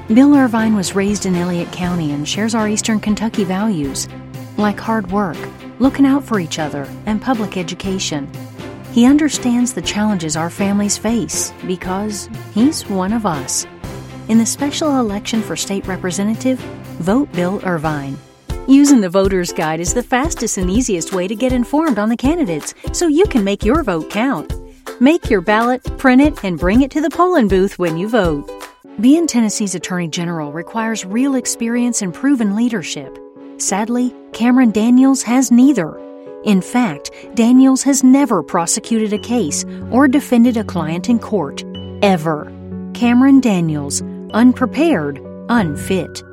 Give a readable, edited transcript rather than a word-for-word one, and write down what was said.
Bill Irvine was raised in Elliott County and shares our Eastern Kentucky values, like hard work, looking out for each other, and public education. He understands the challenges our families face because he's one of us. In the special election for state representative, vote Bill Irvine. Using the voter's guide is the fastest and easiest way to get informed on the candidates so you can make your vote count. Make your ballot, print it, and bring it to the polling booth when you vote. Being Tennessee's Attorney General requires real experience and proven leadership. Sadly, Cameron Daniels has neither. In fact, Daniels has never prosecuted a case or defended a client in court, ever. Cameron Daniels, unprepared, unfit.